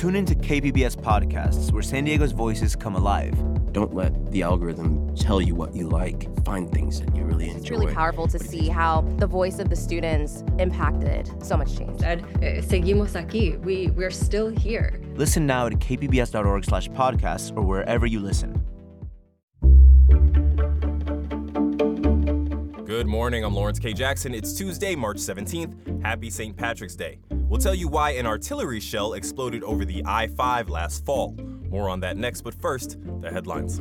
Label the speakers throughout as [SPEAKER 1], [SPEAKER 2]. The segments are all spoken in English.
[SPEAKER 1] Tune into KPBS Podcasts, where San Diego's voices come alive.
[SPEAKER 2] Don't let the algorithm tell you what you like. Find things that you really enjoy.
[SPEAKER 3] It's really powerful to see how the voice of the students impacted so much change.
[SPEAKER 4] Seguimos aquí. We're still here.
[SPEAKER 1] Listen now at kpbs.org/podcasts or wherever you listen.
[SPEAKER 5] Good morning, I'm Lawrence K. Jackson. It's Tuesday, March 17th. Happy St. Patrick's Day. We'll tell you why an artillery shell exploded over the I-5 last fall. More on that next, but first, the headlines.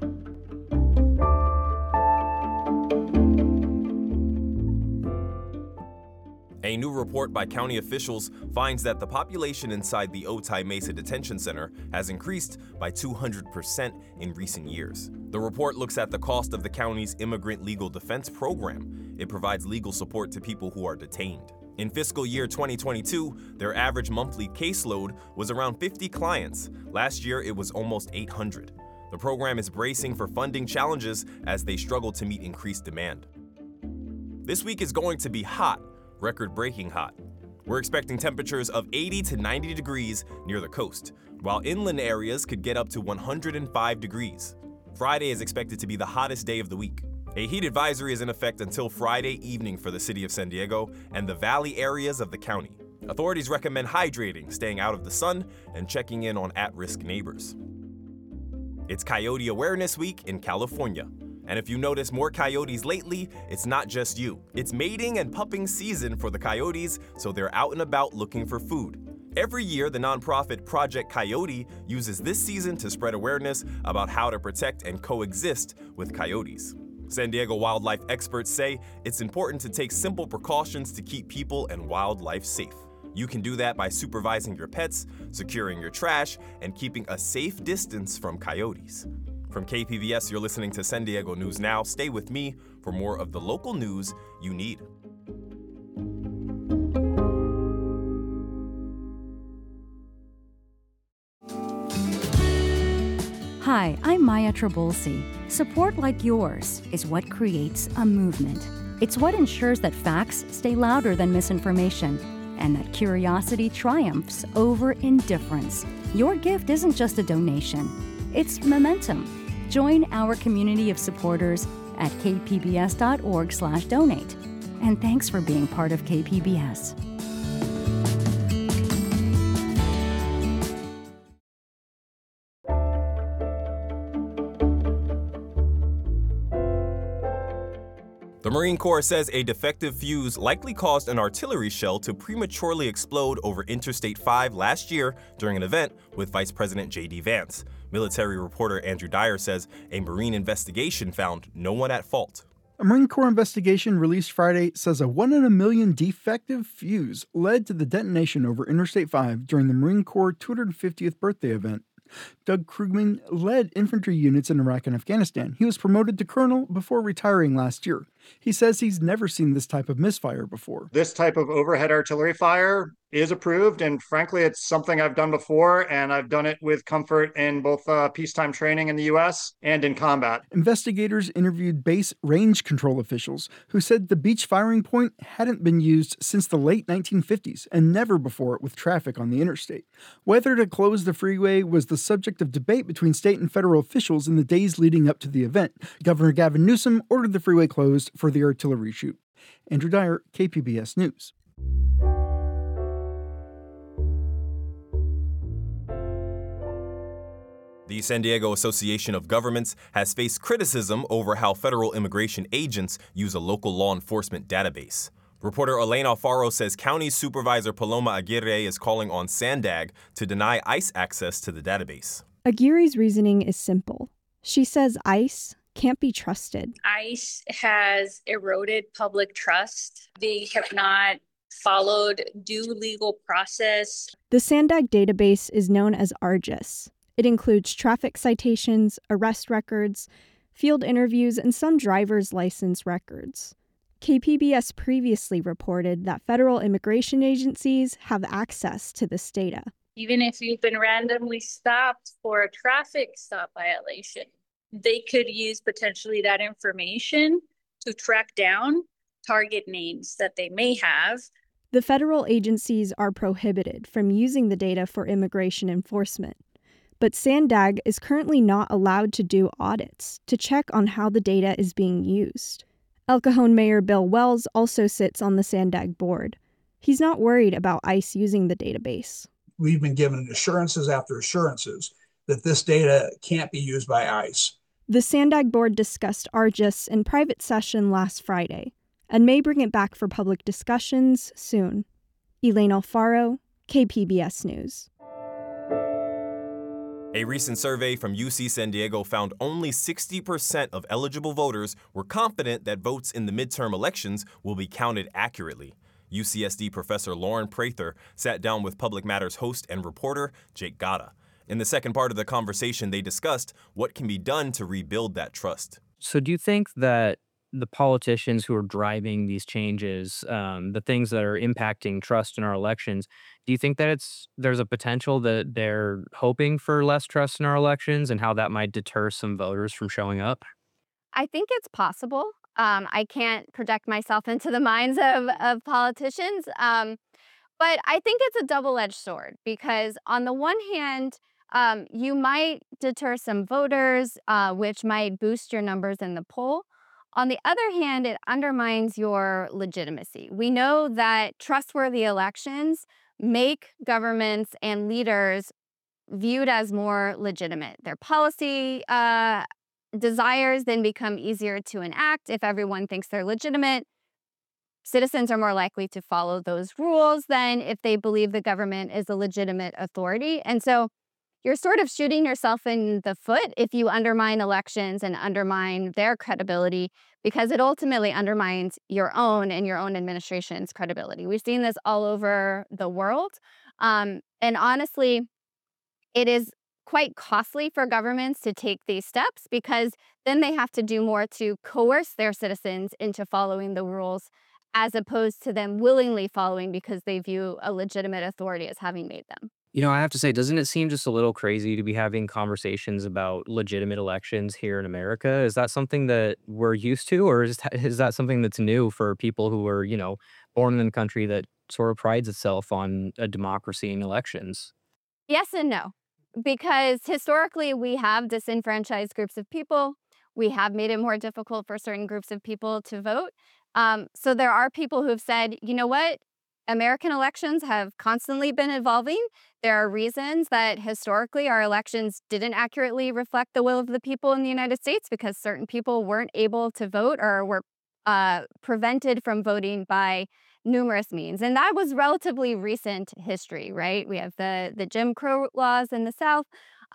[SPEAKER 5] A new report by county officials finds that the population inside the Otay Mesa Detention Center has increased by 200% in recent years. The report looks at the cost of the county's Immigrant Legal Defense Program. It provides legal support to people who are detained. In fiscal year 2022, their average monthly caseload was around 50 clients. Last year, it was almost 800. The program is bracing for funding challenges as they struggle to meet increased demand. This week is going to be hot, record-breaking hot. We're expecting temperatures of 80 to 90 degrees near the coast, while inland areas could get up to 105 degrees. Friday is expected to be the hottest day of the week. A heat advisory is in effect until Friday evening for the city of San Diego and the valley areas of the county. Authorities recommend hydrating, staying out of the sun, and checking in on at-risk neighbors. It's Coyote Awareness Week in California. And if you notice more coyotes lately, it's not just you. It's mating and pupping season for the coyotes, so they're out and about looking for food. Every year, the nonprofit Project Coyote uses this season to spread awareness about how to protect and coexist with coyotes. San Diego wildlife experts say it's important to take simple precautions to keep people and wildlife safe. You can do that by supervising your pets, securing your trash, and keeping a safe distance from coyotes. From KPBS, you're listening to San Diego News Now. Stay with me for more of the local news you need.
[SPEAKER 6] Hi, I'm Maya Trabulsi. Support like yours is what creates a movement. It's what ensures that facts stay louder than misinformation and that curiosity triumphs over indifference. Your gift isn't just a donation, it's momentum. Join our community of supporters at kpbs.org/donate. And thanks for being part of KPBS.
[SPEAKER 5] The Marine Corps says a defective fuse likely caused an artillery shell to prematurely explode over Interstate 5 last year during an event with Vice President J.D. Vance. Military reporter Andrew Dyer says a Marine investigation found no one at fault.
[SPEAKER 7] A Marine Corps investigation released Friday says a 1 in a million defective fuse led to the detonation over Interstate 5 during the Marine Corps 250th birthday event. Doug Krugman led infantry units in Iraq and Afghanistan. He was promoted to colonel before retiring last year. He says he's never seen this type of misfire before.
[SPEAKER 8] This type of overhead artillery fire is approved, and frankly, it's something I've done before, and I've done it with comfort in both peacetime training in the U.S. and in combat.
[SPEAKER 7] Investigators interviewed base range control officials who said the beach firing point hadn't been used since the late 1950s and never before with traffic on the interstate. Whether to close the freeway was the subject of debate between state and federal officials in the days leading up to the event. Governor Gavin Newsom ordered the freeway closed for the artillery shoot. Andrew Dyer, KPBS News.
[SPEAKER 5] The San Diego Association of Governments has faced criticism over how federal immigration agents use a local law enforcement database. Reporter Elena Alfaro says County Supervisor Paloma Aguirre is calling on Sandag to deny ICE access to the database.
[SPEAKER 9] Aguirre's reasoning is simple. She says ICE can't be trusted.
[SPEAKER 10] ICE has eroded public trust. They have not followed due legal process.
[SPEAKER 9] The Sandag database is known as ARGIS. It includes traffic citations, arrest records, field interviews, and some driver's license records. KPBS previously reported that federal immigration agencies have access to this data.
[SPEAKER 10] Even if you've been randomly stopped for a traffic stop violation, they could use potentially that information to track down target names that they may have
[SPEAKER 9] The federal agencies are prohibited from using the data for immigration enforcement. But SANDAG is currently not allowed to do audits to check on how the data is being used. El Cajon Mayor Bill Wells also sits on the SANDAG board. He's not worried about ICE using the database.
[SPEAKER 11] We've been given assurances after assurances that this data can't be used by ICE.
[SPEAKER 9] The SANDAG board discussed ARGIS in private session last Friday and may bring it back for public discussions soon. Elaine Alfaro, KPBS News.
[SPEAKER 5] A recent survey from UC San Diego found only 60% of eligible voters were confident that votes in the midterm elections will be counted accurately. UCSD professor Lauren Prather sat down with Public Matters host and reporter Jake Gatta. In the second part of the conversation, they discussed what can be done to rebuild that trust.
[SPEAKER 12] So do you think that the politicians who are driving these changes, the things that are impacting trust in our elections, do you think that there's a potential that they're hoping for less trust in our elections and how that might deter some voters from showing up?
[SPEAKER 13] I think it's possible. I can't project myself into the minds of politicians, but I think it's a double-edged sword because on the one hand, you might deter some voters, which might boost your numbers in the poll. On the other hand, it undermines your legitimacy. We know that trustworthy elections make governments and leaders viewed as more legitimate. Their policy desires then become easier to enact if everyone thinks they're legitimate. Citizens are more likely to follow those rules than if they believe the government is a legitimate authority. And so you're sort of shooting yourself in the foot if you undermine elections and undermine their credibility, because it ultimately undermines your own and your own administration's credibility. We've seen this all over the world. And honestly, it is quite costly for governments to take these steps because then they have to do more to coerce their citizens into following the rules as opposed to them willingly following because they view a legitimate authority as having made them.
[SPEAKER 12] You know, I have to say, doesn't it seem just a little crazy to be having conversations about legitimate elections here in America? Is that something that we're used to, or is that something that's new for people who were, born in a country that sort of prides itself on a democracy and elections?
[SPEAKER 13] Yes and no, because historically we have disenfranchised groups of people. We have made it more difficult for certain groups of people to vote. So there are people who have said, you know what? American elections have constantly been evolving. There are reasons that historically our elections didn't accurately reflect the will of the people in the United States because certain people weren't able to vote or were prevented from voting by numerous means. And that was relatively recent history, right? We have the Jim Crow laws in the South,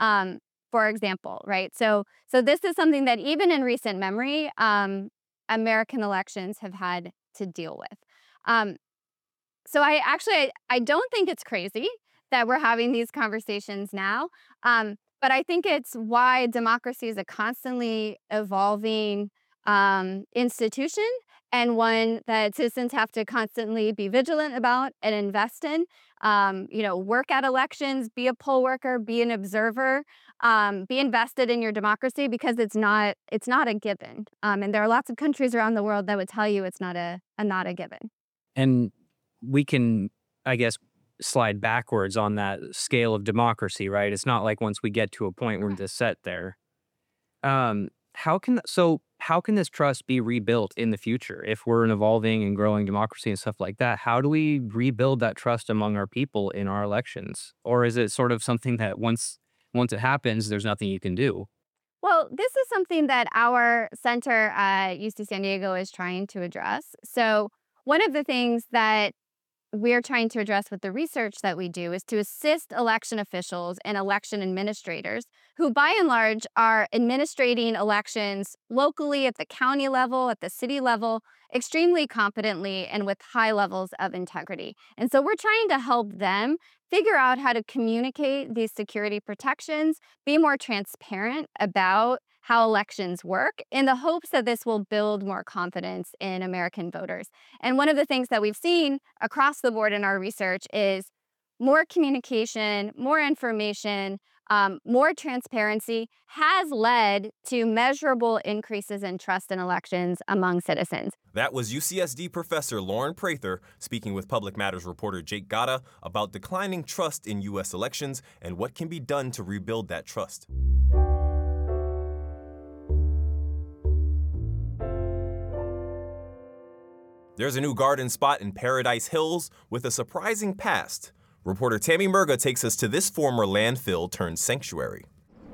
[SPEAKER 13] for example, right? So this is something that even in recent memory, American elections have had to deal with. So I don't think it's crazy that we're having these conversations now, but I think it's why democracy is a constantly evolving institution and one that citizens have to constantly be vigilant about and invest in. Work at elections, be a poll worker, be an observer, be invested in your democracy because it's not a given. And there are lots of countries around the world that would tell you it's not a given.
[SPEAKER 12] And we can, I guess, slide backwards on that scale of democracy, right? It's not like once we get to a point we're just set there. How can this trust be rebuilt in the future if we're an evolving and growing democracy and stuff like that? How do we rebuild that trust among our people in our elections? Or is it sort of something that once it happens, there's nothing you can do?
[SPEAKER 13] Well, this is something that our center at UC San Diego is trying to address. So one of the things that we're trying to address with the research that we do is to assist election officials and election administrators who, by and large, are administrating elections locally at the county level, at the city level, extremely competently and with high levels of integrity. And so we're trying to help them figure out how to communicate these security protections, be more transparent about how elections work in the hopes that this will build more confidence in American voters. And one of the things that we've seen across the board in our research is more communication, more information, more transparency has led to measurable increases in trust in elections among citizens.
[SPEAKER 5] That was UCSD professor Lauren Prather speaking with Public Matters reporter Jake Gatta about declining trust in U.S. elections and what can be done to rebuild that trust. There's a new garden spot in Paradise Hills with a surprising past. Reporter Tammy Murga takes us to this former landfill turned sanctuary.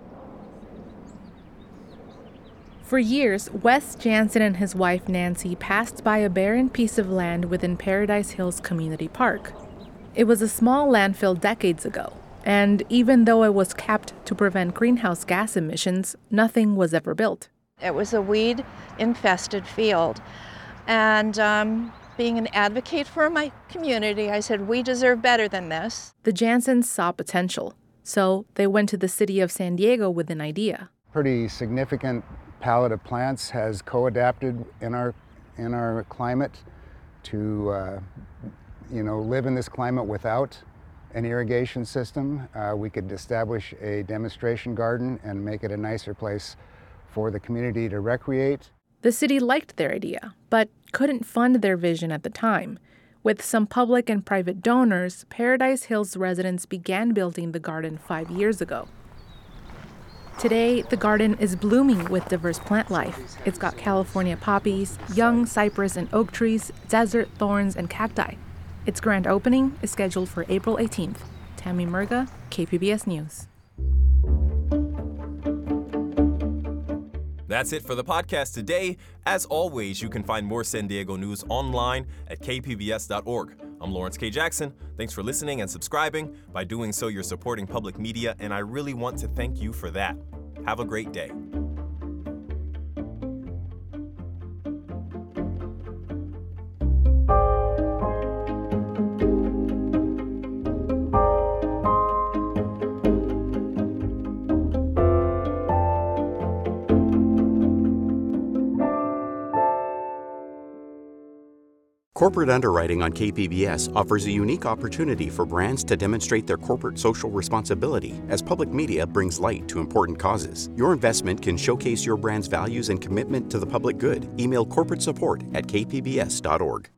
[SPEAKER 14] For years, Wes Jansen and his wife Nancy passed by a barren piece of land within Paradise Hills Community Park. It was a small landfill decades ago, and even though it was capped to prevent greenhouse gas emissions, nothing was ever built.
[SPEAKER 15] It was a weed-infested field, and being an advocate for my community, I said, we deserve better than this.
[SPEAKER 14] The Jansens saw potential, so they went to the city of San Diego with an idea.
[SPEAKER 16] Pretty significant palette of plants has co-adapted in our climate to live in this climate without an irrigation system. We could establish a demonstration garden and make it a nicer place for the community to recreate.
[SPEAKER 14] The city liked their idea, but couldn't fund their vision at the time. With some public and private donors, Paradise Hills residents began building the garden 5 years ago. Today, the garden is blooming with diverse plant life. It's got California poppies, young cypress and oak trees, desert thorns, and cacti. Its grand opening is scheduled for April 18th. Tammy Murga, KPBS News.
[SPEAKER 5] That's it for the podcast today. As always, you can find more San Diego news online at kpbs.org. I'm Lawrence K. Jackson. Thanks for listening and subscribing. By doing so, you're supporting public media, and I really want to thank you for that. Have a great day.
[SPEAKER 17] Corporate Underwriting on KPBS offers a unique opportunity for brands to demonstrate their corporate social responsibility as public media brings light to important causes. Your investment can showcase your brand's values and commitment to the public good. Email corporate support@kpbs.org.